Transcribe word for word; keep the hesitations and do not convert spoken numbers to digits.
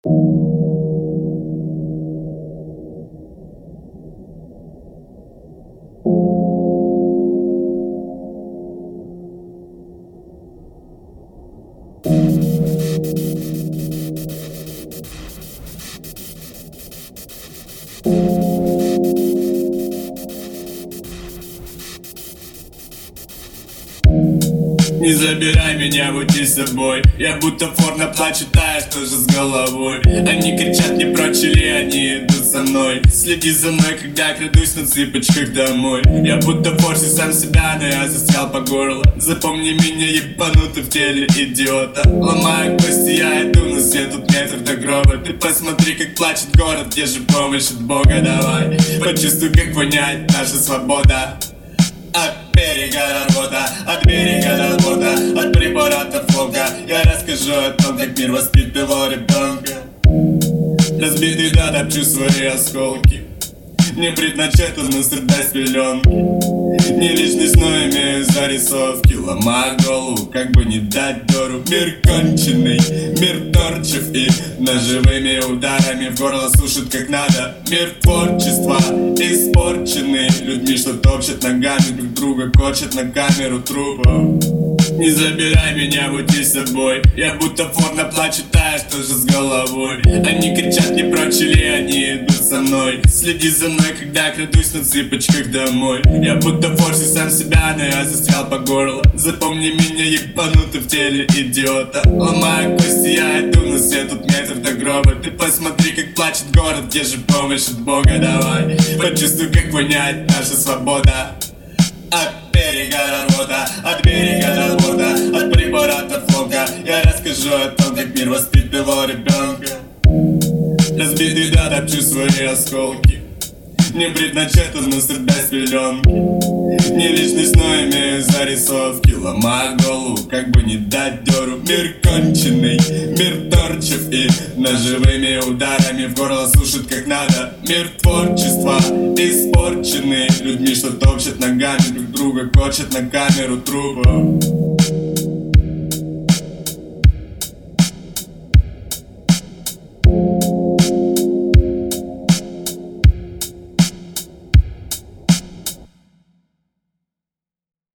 Не забирай меня, будь с собой. Я будто форно плачу, таешь тоже с головой. Они кричат, не прочь ли они идут со мной. Следи за мной, когда крадусь на цыпочках домой. Я будто форси сам себя, но я застрял по горло. Запомни меня, ебанутый в теле идиота. Ломаю кости, я иду на свет, тут метров до гроба. Ты посмотри, как плачет город, где же помощь от Бога, давай. Почувствуй, как воняет наша свобода. От берега до рвота, от берега до борта, от препаратов фолка. Я расскажу о том, как мир воспитывал ребенка. Разбитый да, топчу свои осколки. Не предначертано страдать с пеленки. Не личность, но имею зарисовки. Ломаю голову, как бы не дать дёру. Мир конченый, мир торчев и ножевыми ударами в горло сушит как надо. Мир творчества испорченный людьми, что топчат ногами друг друга, кочат на камеру трупов. Не забирай меня, будь с собой. Я будто форно плачу, таешь тоже с головой. Они кричат, не прочь ли они идут со мной. Следи за мной, когда крадусь на цыпочках домой. Я будто форси сам себя, но я застрял по горло. Запомни меня, ебанутый в теле идиота. Ломаю кости, я иду на свет, тут метров до гроба. Ты посмотри, как плачет город, где же помощь от Бога, давай. Почувствуй, как воняет наша свобода. От берега до рвота, от берега до борта, от препаратов фолка. Я расскажу о том, как мир воспитывал ребенка. Разбитый да, топчу свои осколки. Не предначертано страдать с пеленки. Не личность, но имею зарисовки. Ломаю голову, как бы не дать дёру. Мир конченый, мир торчев и ножевыми ударами в горло сушит как надо. Мир творчества испорченный людьми, что топчат ногами друг друга, кочат на камеру трупов.